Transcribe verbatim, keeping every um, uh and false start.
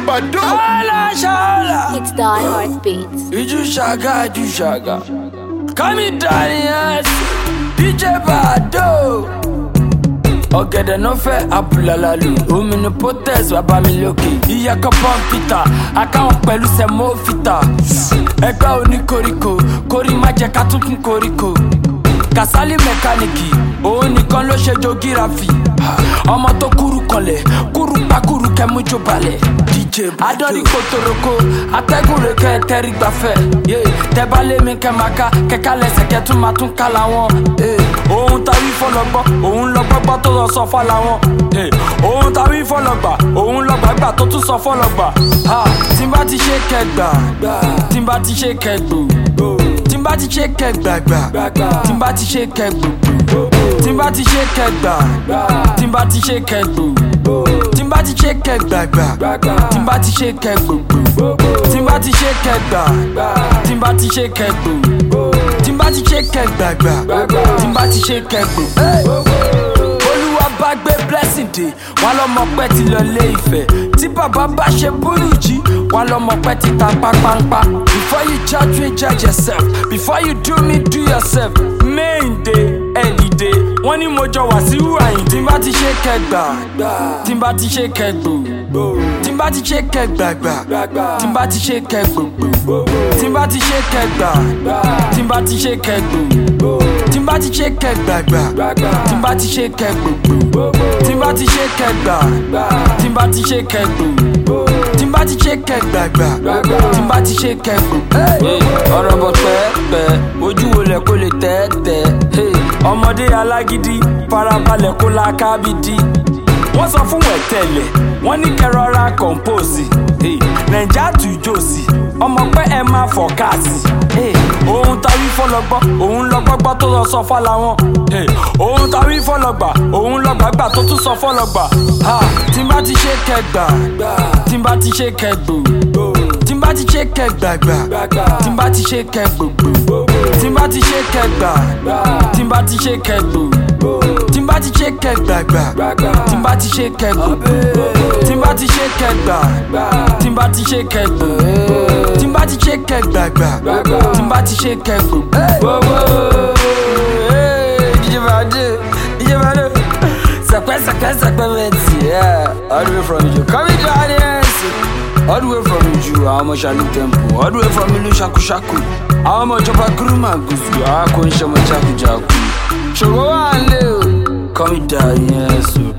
Bado. Shala, shala. It's Die Hard Beats. Iju shaga, iju shaga. Kami Daniels, D J Bado. Ọ̀gẹ̀dẹ̀ no fẹ́ abúlalalu. Omi ni protest wà bá mi lókè. Iyẹ̀kọ̀ pọ́ǹpìtà, akáwọn pẹ̀lú sẹ̀mófìtà. Ẹgbẹ́ oníkoríko, kórí má jẹ́ ká tún kún koríko. Kàsálí mẹkáníìkì, òun nìkan ló ṣe jo gíráfì. Ọmọ tó kúrú kanlẹ̀, kúrú pa kúrú kẹmú jó balẹ̀. D J Bado. Adọ́rí kòtòròkó, atẹ́gùn rẹ̀ kẹ́ tẹ́rí gbafẹ́. Tẹ́bá lé mi kẹ́ máa ká, kẹ́ká lẹ́sẹ̀ kẹ́ tún máa tún ká làwọn. Òun tàbí fọlọ́gbọ́, òun lọ gbọ́gbọ́ tó lọ sọ fọ́ làwọn. Òun tàbí fọlọ́gbà, òun lọ gbàgbà tó tún sọ fọlọ́gbà. Tí n bá ti ṣe kẹgbà, tí n bá ti ṣe kẹgbò. Tí n bá ti ṣe kẹgbàgbà, tí n bá ti ṣe kẹgbò. Tí n bá ti ṣe kẹgbà, tí n bá ti ṣe kẹgbò. Tí n bá ti ṣe kẹgbàgbà, tí n bá ti ṣe kẹgbò. Tí n bá ti ṣe kẹgbà, tí n bá ti ṣe kẹgbò. Tí n bá ti ṣe kẹgbàgbà, tí n bá ti ṣe kẹgbò. Olúwa bá gbé blessing dé, wọn lọmọ pẹ́ ti lọ lé Ifẹ̀. Tí bàbá bá ṣe burújí, wọn lọmọ pẹ́ ti ta pápánpá. Before you judge me, judge yourself. Before you do me, do yourself. Main day, early day. Wọ́n ní mo jọ wá sí wàyìn. Tí n bá ti ṣe kẹgbà, tí n bá ti ṣe kẹgbò. Tí n bá ti ṣe kẹgbàgbà, tí n bá ti ṣe kẹgbò. Tí n bá ti ṣe kẹgbà, tí n bá ti ṣe kẹgbò. Tí n bá ti ṣe kẹgbàgbà, tí n bá ti ṣe kẹgbò. Tí n bá ti ṣe kẹgbà, tí n bá ti ṣe kẹgbò. Tí n bá ti ṣe kẹgbàgbà, tí n bá ti ṣe kẹgbò. Ọ̀rọ̀ bọ̀ pẹ́ẹ́pẹ́, ojú wo lẹ̀ kó lè tẹ́tẹ́. Ọmọdé alágídí, farabalẹ̀ kó la kábídí. Wọ́n sọ fún wẹ̀tẹ̀lẹ̀, wọ́n ní kẹrọra compose. Nàìjà tù jòsì, ọmọ pẹ́ ẹ máa fọ̀kásì. Òun tàbí fọlọ́gbọ́, òun lọ gbọ́gbọ́ tó lọ sọ fọ́la wọn. Òun tàbí fọlọ́gbà, òun lọ gbàgbà tó tún sọ fọ́lọ́gbà. Tí n bá ti ṣe kẹgbà, tí n bá ti ṣe kẹgbò. Tí n bá ti ṣe kẹgbàgbà, tí n bá ti ṣe kẹgbò. Tí n bá ti ṣe kẹgbà, tí n bá ti ṣe kẹgbò. Tí n bá ti ṣe kẹgbàgbà, tí n bá ti ṣe kẹgbò. Tí n bá ti ṣe kẹgbà, tí n bá ti ṣe kẹgbò. Tí n bá ti ṣe kẹgbàgbà, tí n bá ti ṣe kẹgbò. D J Bado, D J Bado. Sẹ̀pẹ́ sẹ̀pẹ́ sẹ̀pẹ́ mẹ́tì, all the way from you. Kami Daniels, all the way from you. Àwọn ọmọ Ṣàlù Temple, all the way from ìlú Ṣakúṣakú. Àwọn ọmọ ìjọba Kuruma Gúúsù, àwọn kò ń ṣe ọmọ jákujàku. Ṣògo wà ń lé o, Kami Daniels o.